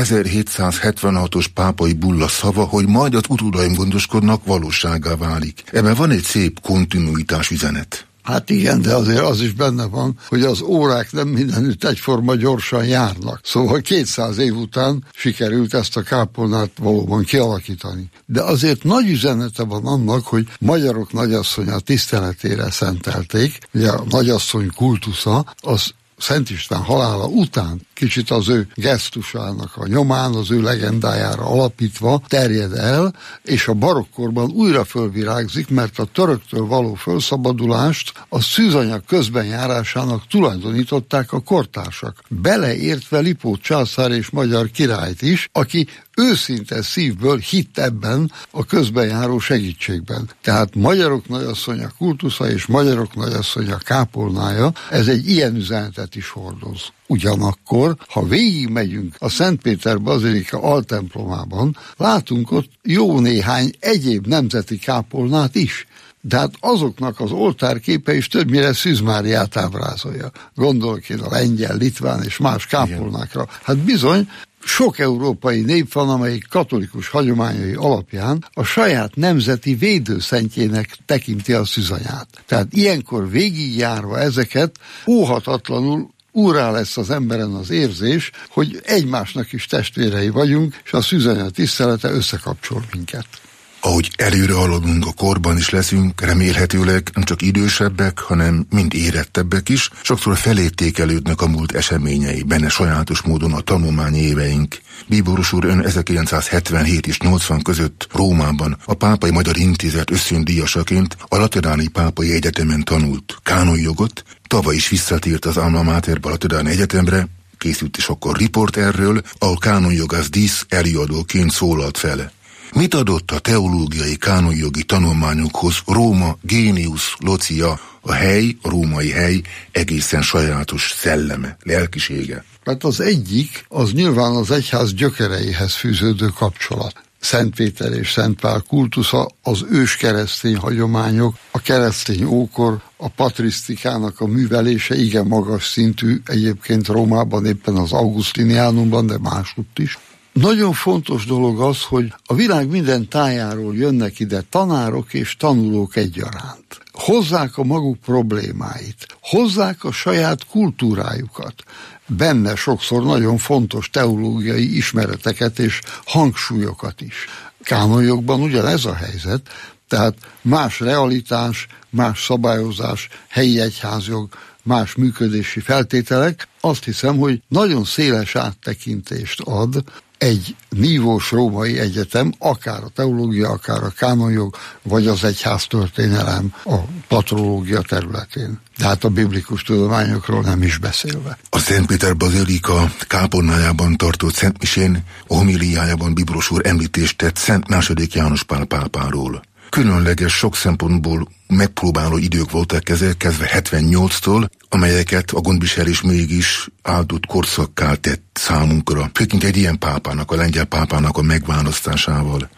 1776-os pápai bulla szava, hogy majd az utódaim gondoskodnak, valósággá válik. Ebben van egy szép kontinuitás üzenet. Hát igen, de azért az is benne van, hogy az órák nem mindenütt egyforma gyorsan járnak. Szóval 200 év után sikerült ezt a kápolnát valóban kialakítani. De azért nagy üzenete van annak, hogy magyarok nagyasszonya tiszteletére szentelték. Ugye a nagyasszony kultusza az Szent István halála után kicsit az ő gesztusának a nyomán, az ő legendájára alapítva terjed el, és a barokkorban újra fölvirágzik, mert a töröktől való felszabadulást a szűzanyag közbenjárásának tulajdonították a kortársak. Beleértve Lipót császár és magyar királyt is, aki őszinte szívből hitt ebben a közbenjáró segítségben. Tehát magyarok nagyasszonya kultusza és magyarok nagyasszonya kápolnája, ez egy ilyen üzenetet is hordoz. Ugyanakkor, ha végigmegyünk a Szentpéter bazilika altemplomában, látunk ott jó néhány egyéb nemzeti kápolnát is. De hát azoknak az oltárképe is többnyire Szűz Máriát ábrázolja. Gondolok én a lengyel, litván és más kápolnákra. Hát bizony, sok európai nép van, amelyik katolikus hagyományai alapján a saját nemzeti védőszentjének tekinti a szűzanyát. Tehát ilyenkor végigjárva ezeket óhatatlanul úrrá lesz az emberen az érzés, hogy egymásnak is testvérei vagyunk, és a szűzanya tisztelete összekapcsol minket. Ahogy előre haladunk a korban is leszünk, remélhetőleg nem csak idősebbek, hanem mind érettebbek is, sokszor felértékelődnek a múlt eseményei, benne sajátos módon a tanulmányi éveink. Bíboros úr, ön 1977 és 80 között Rómában a Pápai Magyar Intézet ösztöndíjasaként a Lateráni Pápai Egyetemen tanult kánonjogot, tavaly is visszatért az Alma Materbe a Lateráni Egyetemre, készült is akkor riport erről, ahol kánonjogász dísz előadóként szólalt fel. Mit adott a teológiai kánonjogi tanulmányokhoz Róma Genius Locia, a római hely egészen sajátos szelleme, lelkisége? Hát az egyik, az nyilván az egyház gyökereihez fűződő kapcsolat. Szent Péter és Szent Pál kultusza, az ős keresztény hagyományok, a keresztény ókor, a patrisztikának a művelése igen magas szintű, egyébként Rómában éppen az Augustinianumban, de másutt is. Nagyon fontos dolog az, hogy a világ minden tájáról jönnek ide tanárok és tanulók egyaránt. Hozzák a maguk problémáit, hozzák a saját kultúrájukat. Benne sokszor nagyon fontos teológiai ismereteket és hangsúlyokat is. Kánonjogban ugyanez a helyzet, tehát más realitás, más szabályozás, helyi egyházjog, más működési feltételek. Azt hiszem, hogy nagyon széles áttekintést ad egy nívós római egyetem, akár a teológia, akár a kánonjog, vagy az egyháztörténelem a patrológia területén. De hát a biblikus tudományokról nem is beszélve. A Szentpéter bazilika kápolnájában tartott szentmisén, a homiliájában Bíboros úr említést tett Szent II. János Pál pápáról. Különleges, sok szempontból megpróbáló idők voltak ezek, kezdve 78-tól, amelyeket a gondviselés mégis áldott korszakká tett számunkra. Főként egy ilyen pápának, a lengyel pápának a megválasztásával.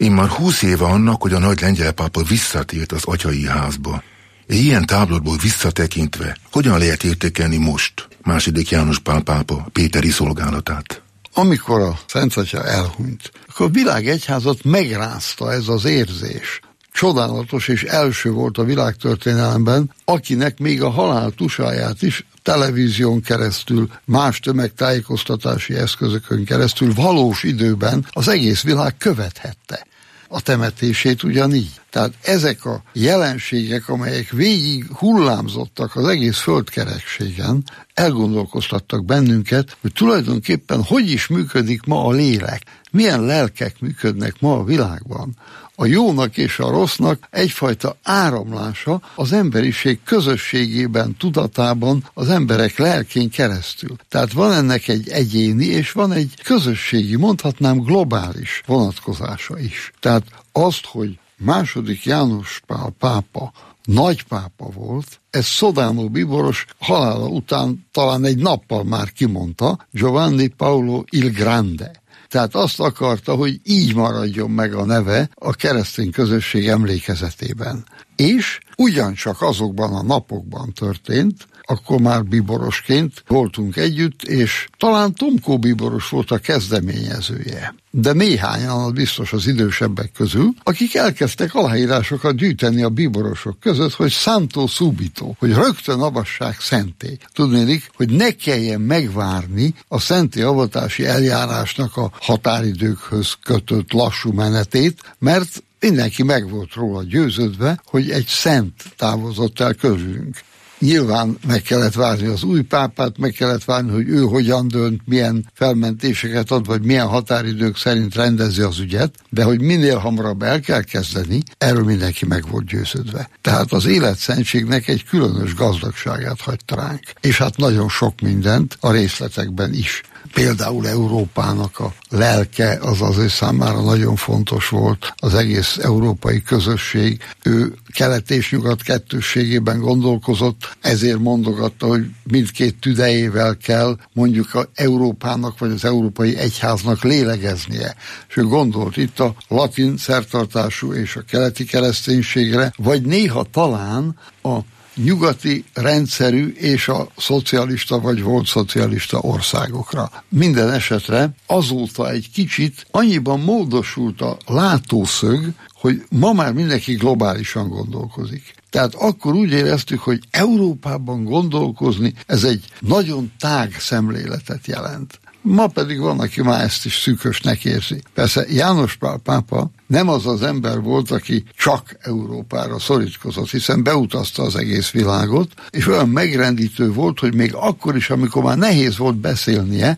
Én már 20 éve annak, hogy a nagy lengyel pápa visszatért az atyai házba. Ilyen táblátból visszatekintve, hogyan lehet értékelni most II. János Pál pápa péteri szolgálatát? Amikor a Szent Atya elhunyt, akkor a világegyházat megrázta ez az érzés. Csodálatos és első volt a világtörténelemben, akinek még a halál tusáját is televízión keresztül, más tömegtájékoztatási eszközökön keresztül valós időben az egész világ követhette. A temetését ugyanígy. Tehát ezek a jelenségek, amelyek végig hullámzottak az egész földkerekségen, elgondolkoztattak bennünket, hogy tulajdonképpen hogy is működik ma a lélek, milyen lelkek működnek ma a világban. A jónak és a rossznak egyfajta áramlása az emberiség közösségében, tudatában, az emberek lelkén keresztül. Tehát van ennek egy egyéni, és van egy közösségi, mondhatnám globális vonatkozása is. Tehát azt, hogy II. János Pál pápa nagypápa volt, ez Sodano bíboros halála után talán egy nappal már kimondta, Giovanni Paolo il Grande. Tehát azt akarta, hogy így maradjon meg a neve a keresztény közösség emlékezetében. És ugyancsak azokban a napokban történt, akkor már bíborosként voltunk együtt, és talán Tomkó bíboros volt a kezdeményezője. De néhányan, biztos az idősebbek közül, akik elkezdtek aláírásokat gyűjteni a bíborosok között, hogy Santo Subito, hogy rögtön avassák szenté. Tudnélik, hogy ne kelljen megvárni a szenté avatási eljárásnak a határidőkhöz kötött lassú menetét, mert mindenki meg volt róla győződve, hogy egy szent távozott el közülünk. Nyilván meg kellett várni az új pápát, meg kellett várni, hogy ő hogyan dönt, milyen felmentéseket ad, vagy milyen határidők szerint rendezi az ügyet, de hogy minél hamarabb el kell kezdeni, erről mindenki meg volt győződve. Tehát az életszentségnek egy különös gazdagságát hagyta ránk. És hát nagyon sok mindent a részletekben is. Például Európának a lelke az ő számára nagyon fontos volt, az egész európai közösség. Ő kelet és nyugat kettősségében gondolkozott, ezért mondogatta, hogy mindkét tüdejével kell mondjuk az Európának vagy az európai egyháznak lélegeznie. És ő gondolt itt a latin szertartású és a keleti kereszténységre, vagy néha talán a nyugati rendszerű és a szocialista vagy volt szocialista országokra. Minden esetre azóta egy kicsit annyiban módosult a látószög, hogy ma már mindenki globálisan gondolkozik. Tehát akkor úgy éreztük, hogy Európában gondolkozni, ez egy nagyon tág szemléletet jelent. Ma pedig van, aki már ezt is szűkösnek érzi. Persze János Pál pápa nem az az ember volt, aki csak Európára szorítkozott, hiszen beutazta az egész világot, és olyan megrendítő volt, hogy még akkor is, amikor már nehéz volt beszélnie,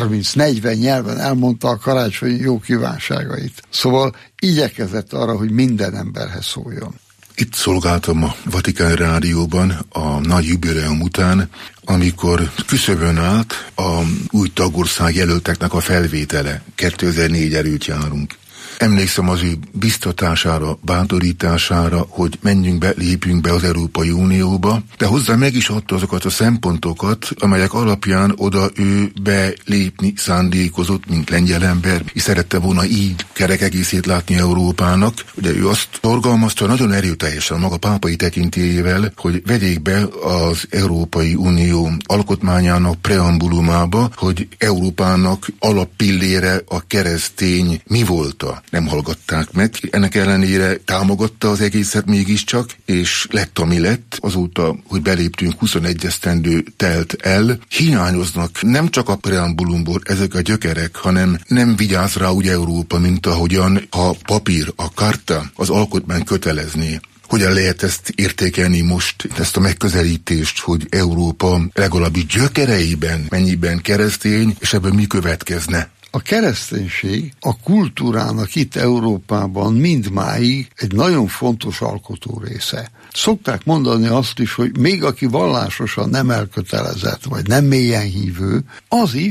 30-40 nyelven elmondta a karácsonyi jó kívánságait. Szóval igyekezett arra, hogy minden emberhez szóljon. Itt szolgáltam a Vatikán Rádióban a nagy jubileum után, amikor küszöbön állt a új tagország jelölteknek a felvétele. 2004 előtt járunk. Emlékszem az ő biztatására, bátorítására, hogy menjünk be, lépjünk be az Európai Unióba, de hozzá meg is adta azokat a szempontokat, amelyek alapján oda ő belépni szándékozott, mint lengyel ember, és szerette volna így kerek egészét látni Európának. Ugye ő azt szorgalmazta nagyon erőteljesen maga pápai tekintélyével, hogy vegyék be az Európai Unió alkotmányának preambulumába, hogy Európának alappillére a keresztény mi volta. Nem hallgatták meg, ennek ellenére támogatta az egészet mégiscsak, és lett, ami lett. Azóta, hogy beléptünk, 21 esztendő telt el. Hiányoznak nem csak a preambulumból ezek a gyökerek, hanem nem vigyáz rá úgy Európa, mint ahogyan a papír, a karta, az alkotmány kötelezné. Hogyan lehet ezt értékelni most, ezt a megközelítést, hogy Európa legalábbis gyökereiben mennyiben keresztény, és ebből mi következne? A kereszténység a kultúrának itt Európában mindmáig egy nagyon fontos alkotó része. Szokták mondani azt is, hogy még aki vallásosan nem elkötelezett, vagy nem mélyen hívő, az is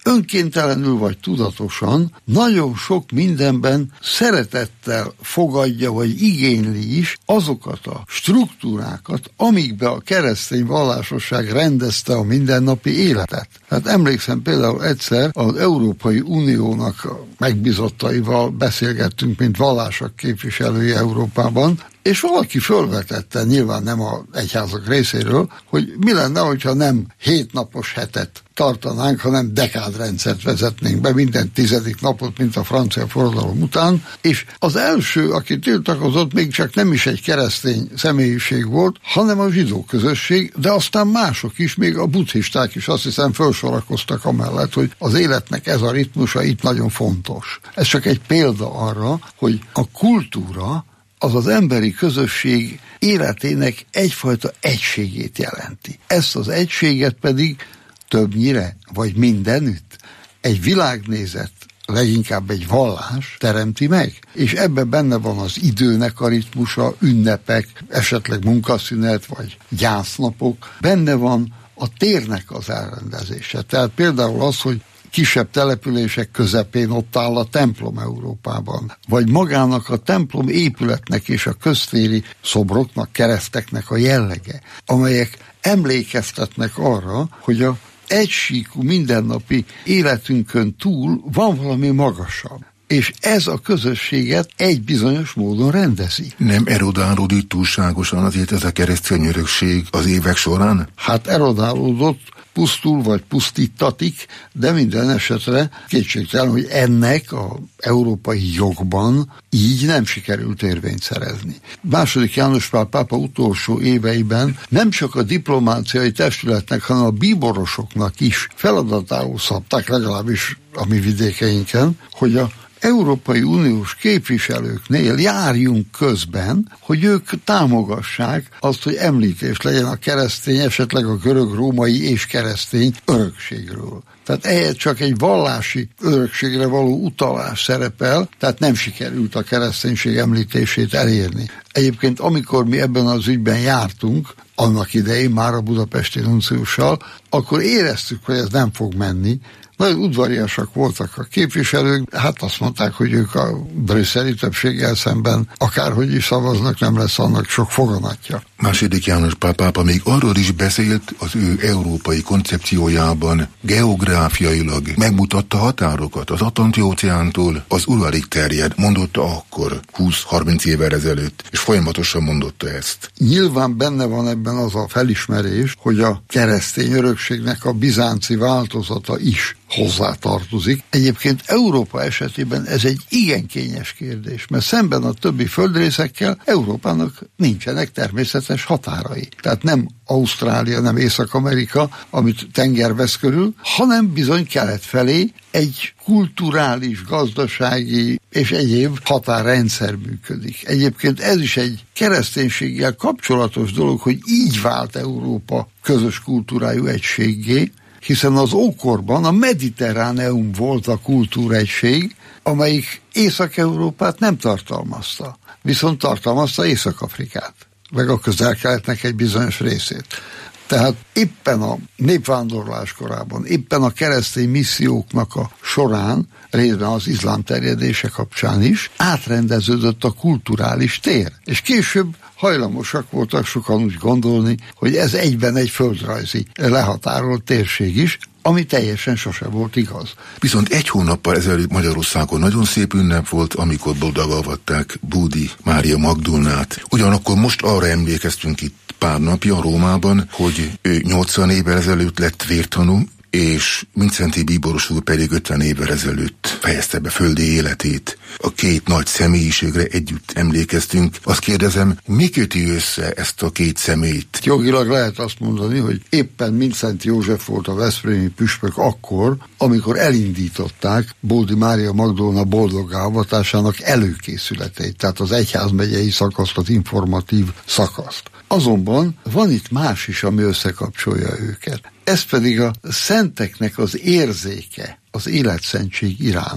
önkéntelenül vagy tudatosan nagyon sok mindenben szeretettel fogadja, vagy igényli is azokat a struktúrákat, amikbe a keresztény vallásosság rendezte a mindennapi életet. Hát emlékszem például egyszer az Európai Uniónak megbizottaival beszélgettünk, mint vallások képviselői Európában, és valaki fölvetette, nyilván nem az egyházak részéről, hogy mi lenne, hogyha nem 7 napos hetet tartanánk, hanem dekádrendszert vezetnénk be minden 10. napot, mint a francia forradalom után, és az első, aki tiltakozott, még csak nem is egy keresztény személyiség volt, hanem a zsidó közösség, de aztán mások is, még a buddhisták is azt hiszem felsorakoztak amellett, hogy az életnek ez a ritmusa itt nagyon fontos. Ez csak egy példa arra, hogy a kultúra az az emberi közösség életének egyfajta egységét jelenti. Ezt az egységet pedig többnyire, vagy mindenütt egy világnézet, leginkább egy vallás teremti meg, és ebben benne van az időnek a ritmusa, ünnepek, esetleg munkaszünet, vagy gyásznapok, benne van a térnek az elrendezése. Tehát például az, hogy kisebb települések közepén ott áll a templom Európában, vagy magának a templom épületnek és a köztéri szobroknak, kereszteknek a jellege, amelyek emlékeztetnek arra, hogy a egysíkú mindennapi életünkön túl van valami magasabb. És ez a közösséget egy bizonyos módon rendezi. Nem erodálódik túlságosan azért ez a keresztény örökség az évek során? Hát erodálódott, pusztul vagy pusztítatik, de minden esetre kétségtelen, hogy ennek a európai jogban így nem sikerült érvényt szerezni. II. János Pál pápa utolsó éveiben nem csak a diplomáciai testületnek, hanem a bíborosoknak is feladatául szabták, legalábbis a mi vidékeinken, hogy a Európai Uniós képviselőknél járjunk közben, hogy ők támogassák azt, hogy említés legyen a keresztény, esetleg a görög-római és keresztény örökségről. Tehát ehhez csak egy vallási örökségre való utalás szerepel, tehát nem sikerült a kereszténység említését elérni. Egyébként amikor mi ebben az ügyben jártunk, annak idején már a budapesti nunciussal, akkor éreztük, hogy ez nem fog menni. Nagyon udvariasak voltak a képviselők, hát azt mondták, hogy ők a brüsszeli többséggel szemben akárhogy is szavaznak, nem lesz annak sok foganatja. II. János Pál pápa még arról is beszélt az ő európai koncepciójában, geográfiailag megmutatta határokat az Atlanti-óceántól az Uralig terjed, mondotta akkor 20-30 évvel ezelőtt, és folyamatosan mondotta ezt. Nyilván benne van ebben az a felismerés, hogy a keresztény örökségnek a bizánci változata is hozzátartozik. Egyébként Európa esetében ez egy igen kényes kérdés, mert szemben a többi földrészekkel Európának nincsenek természetes határai. Tehát nem Ausztrália, nem Észak-Amerika, amit tenger vesz körül, hanem bizony kelet felé egy kulturális, gazdasági és egyéb határrendszer működik. Egyébként ez is egy kereszténységgel kapcsolatos dolog, hogy így vált Európa közös kultúrájú egységgé, hiszen az ókorban a Mediterráneum volt a kultúraegység, amelyik Észak-Európát nem tartalmazta, viszont tartalmazta Észak-Afrikát, meg a Közel-Keletnek egy bizonyos részét. Tehát éppen a népvándorlás korában, éppen a keresztény misszióknak a során, részben az iszlám terjedése kapcsán is, átrendeződött a kulturális tér. És később hajlamosak voltak sokan úgy gondolni, hogy ez egyben egy földrajzi lehatárolt térség is, ami teljesen sose volt igaz. Viszont egy hónappal ezelőtt Magyarországon nagyon szép ünnep volt, amikor boldogavatták Bódi Mária Magdolnát. Ugyanakkor most arra emlékeztünk itt pár napja Rómában, hogy ő 80 évvel ezelőtt lett vértanú, és Mindszenty bíboros úr pedig 50 évvel ezelőtt fejezte be földi életét. A két nagy személyiségre együtt emlékeztünk. Azt kérdezem, mi köti össze ezt a két személyt? Jogilag lehet azt mondani, hogy éppen Mindszenty József volt a veszprémi püspök akkor, amikor elindították Bódi Mária Magdolna boldoggá avatásának előkészületeit, tehát az egyházmegyei szakaszt, az informatív szakaszt. Azonban van itt más is, ami összekapcsolja őket. Ez pedig a szenteknek az érzéke az életszentség iránt,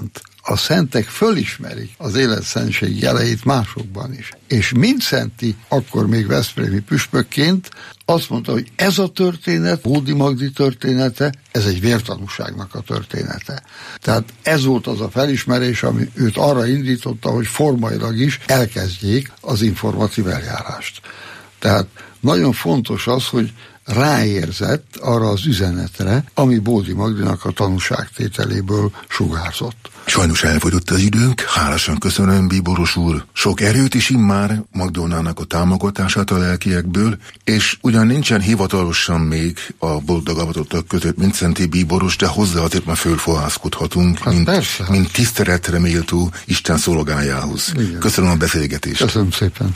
a szentek fölismerik az életszentség jeleit másokban is. És Mindszenty, akkor még veszprémi püspökként azt mondta, hogy ez a történet, Bódi Magdi története, ez egy vértanúságnak a története. Tehát ez volt az a felismerés, ami őt arra indította, hogy formailag is elkezdjék az informatív eljárást. Tehát nagyon fontos az, hogy ráérzett arra az üzenetre, ami Bódi Magdinak a tanúságtételéből sugárzott. Sajnos elfogyott az időnk, hálásan köszönöm, Bíboros úr. Sok erőt is immár Magdolnának a támogatását a lelkiekből, és ugyan nincsen hivatalosan még a boldog avatottak között Mindszenty Bíboros, de hozzá azért már fölfohászkodhatunk, mint tiszteletre méltó Isten szolgájához. Igen. Köszönöm a beszélgetést. Köszönöm szépen.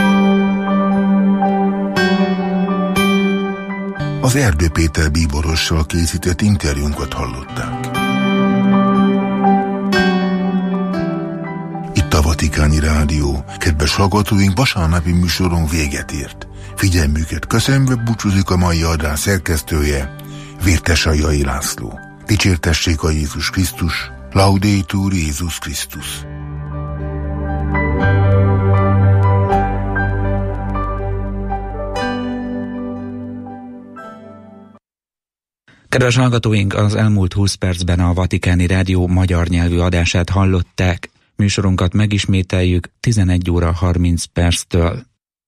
Az Erdő Péter Bíborossal készített interjúnkat hallották. Itt a Vatikáni Rádió. Kedves hallgatóink, vasárnapi műsoron véget ért. Figyelmüket köszönve búcsúzik a mai adás szerkesztője, Vértesajai László. Dicsértessék a Jézus Krisztus, Laudetur Jézus Krisztus. Kedves hallgatóink, az elmúlt 20 percben a Vatikáni Rádió magyar nyelvű adását hallották. Műsorunkat megismételjük 11 óra 30 perctől.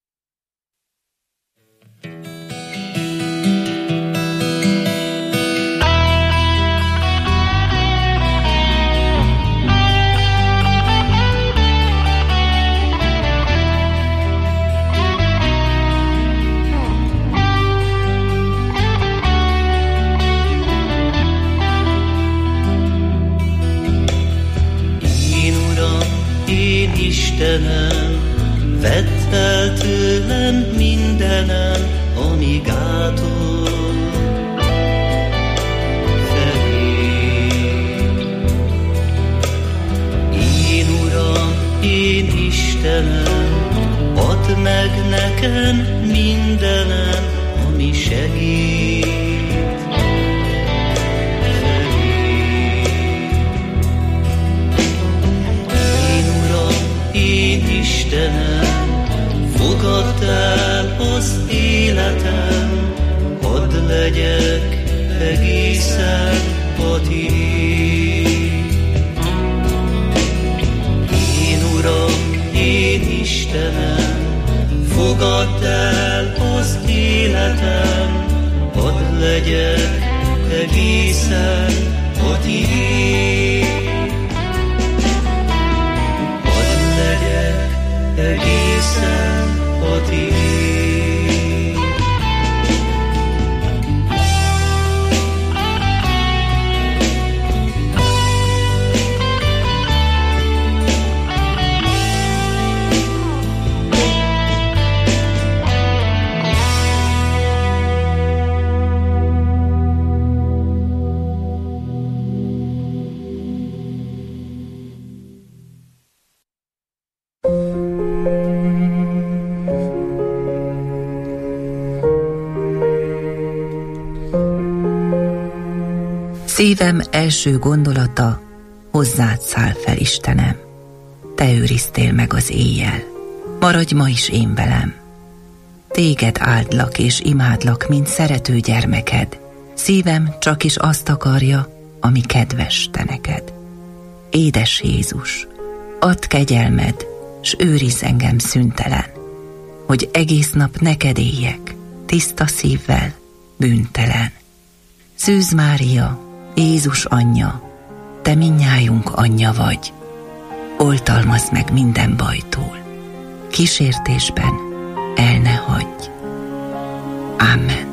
Istenem, vedd el tőlem mindenem, ami gátol felé. Én Uram, én Istenem, add meg nekem mindenem, ami segít. Én Istenem, fogadd el az életem, hadd legyek egészen a tiéd. Én Uram, én Istenem, fogadd el az életem, hadd legyek egészen a tiéd. Egészen a tiéd. Szívem első gondolata, hozzád száll fel, Istenem. Te őriztél meg az éjjel, maradj ma is én velem. Téged áldlak és imádlak, mint szerető gyermeked. Szívem csak is azt akarja, ami kedves te neked. Édes Jézus, add kegyelmed, s őrizz engem szüntelen, hogy egész nap neked éljek, tiszta szívvel, bűntelen. Szűz Mária, Jézus anyja, te mindnyájunk anyja vagy, oltalmazz meg minden bajtól, kísértésben el ne hagyj. Amen.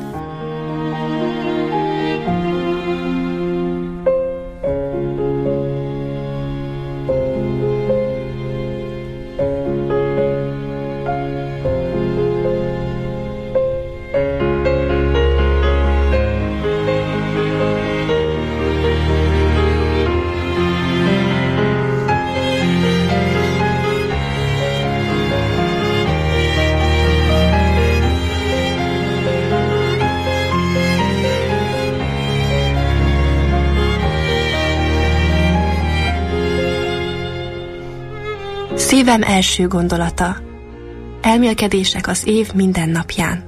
Szívem első gondolata. Elmélkedések az év minden napján.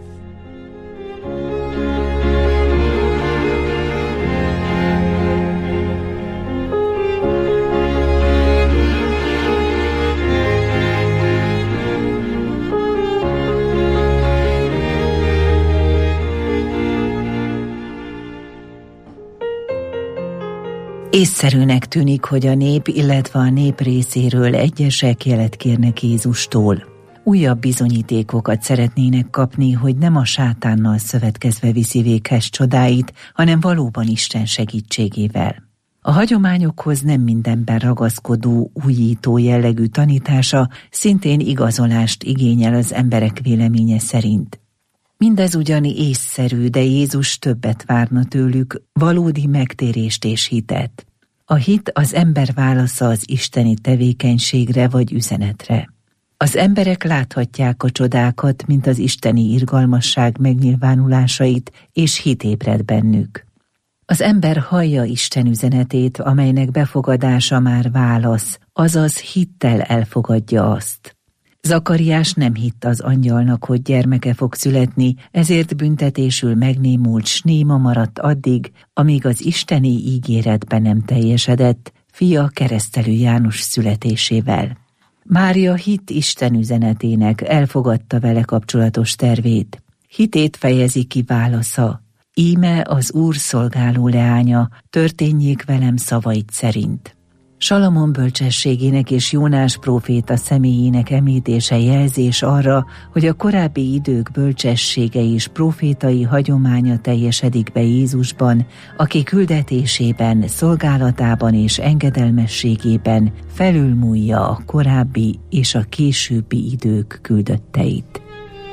Észszerűnek tűnik, hogy a nép, illetve a nép részéről egyesek jelet kérnek Jézustól. Újabb bizonyítékokat szeretnének kapni, hogy nem a sátánnal szövetkezve viszi véghez csodáit, hanem valóban Isten segítségével. A hagyományokhoz nem mindenben ragaszkodó, újító jellegű tanítása szintén igazolást igényel az emberek véleménye szerint. Mindez ugyan észszerű, de Jézus többet várna tőlük, valódi megtérést és hitet. A hit az ember válasza az isteni tevékenységre vagy üzenetre. Az emberek láthatják a csodákat, mint az isteni irgalmasság megnyilvánulásait, és hit ébred bennük. Az ember hallja Isten üzenetét, amelynek befogadása már válasz, azaz hittel elfogadja azt. Zakariás nem hitt az angyalnak, hogy gyermeke fog születni, ezért büntetésül megnémult, s néma maradt addig, amíg az isteni ígéretbe nem teljesedett, fia Keresztelő János születésével. Mária hitt Isten üzenetének, elfogadta vele kapcsolatos tervét. Hitét fejezi ki válasza: íme az Úr szolgáló leánya, történjék velem szavait szerint. Salamon bölcsességének és Jónás próféta személyének említése jelzés arra, hogy a korábbi idők bölcsessége és prófétai hagyománya teljesedik be Jézusban, aki küldetésében, szolgálatában és engedelmességében felülmúlja a korábbi és a későbbi idők küldötteit.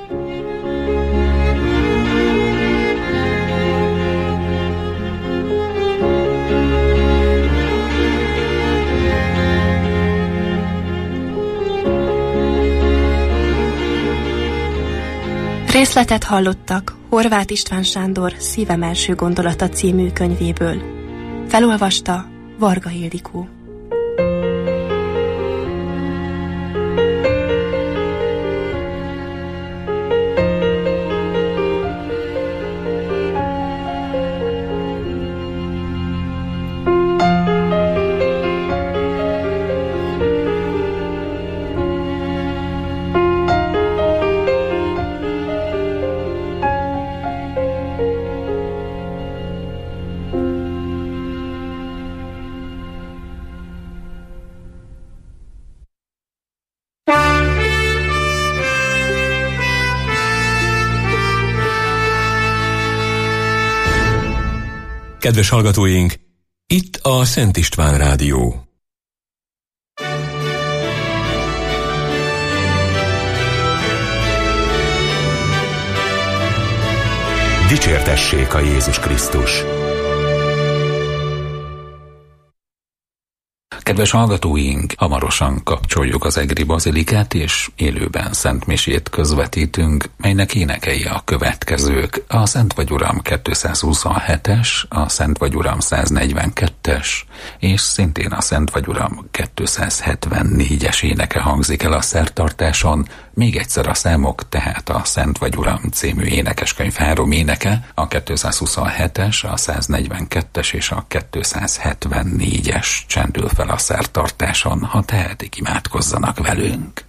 Részletet hallottak Horváth István Sándor Szívem első gondolata című könyvéből. Felolvasta Varga Ildikó. Kedves hallgatóink, itt a Szent István Rádió. Dicsértessék a Jézus Krisztus! Kedves hallgatóink, hamarosan kapcsoljuk az egri bazilikát, és élőben szentmisét közvetítünk, melynek énekei a következők: a Szent vagy Uram 227-es, a Szent vagy Uram 142-es, és szintén a Szent vagy Uram 274-es éneke hangzik el a szertartáson. Még egyszer a számok, tehát a Szent vagy Uram című énekeskönyv 3 éneke, a 227-es, a 142-es és a 274-es csendül fel a szertartáson, ha tehetik, imádkozzanak velünk.